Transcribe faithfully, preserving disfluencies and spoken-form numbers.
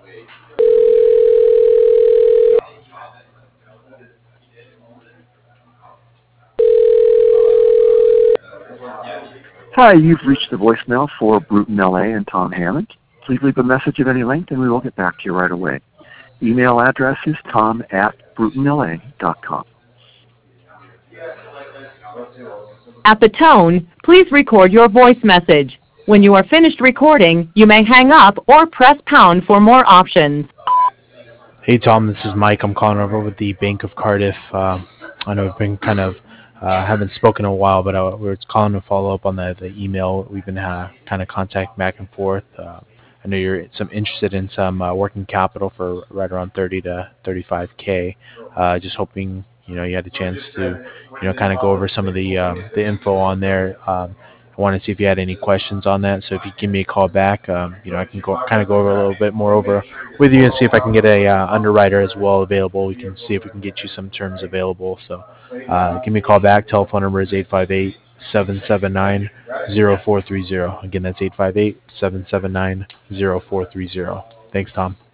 Hi, you've reached the voicemail for Bruton L A and Tom Hammond. Please leave a message of any length and we will get back to you right away. Email address is tom at bruton l a dot com. At the tone, please record your voice message. When you are finished recording, you may hang up or press pound for more options. Hey Tom, this is Mike. I'm calling over with the Bank of Cardiff. Uh, I know we've been kind of uh, haven't spoken in a while, but uh, we're calling to follow up on the, the email we've been uh, kind of contacting back and forth. Uh, I know you're some interested in some uh, working capital for right around thirty to thirty-five k. Uh, just hoping you know you had a chance to you know kind of go over some of the um, the info on there. Um, I wanted to see if you had any questions on that. So if you give me a call back, um, you know I can go kind of go over a little bit more over with you and see if I can get a uh, underwriter as well available. We can see if we can get you some terms available. So uh, give me a call back. Telephone number is eight five eight, seven seven nine, zero four three zero. Again, that's eight five eight, seven seven nine, zero four three zero. Thanks, Tom.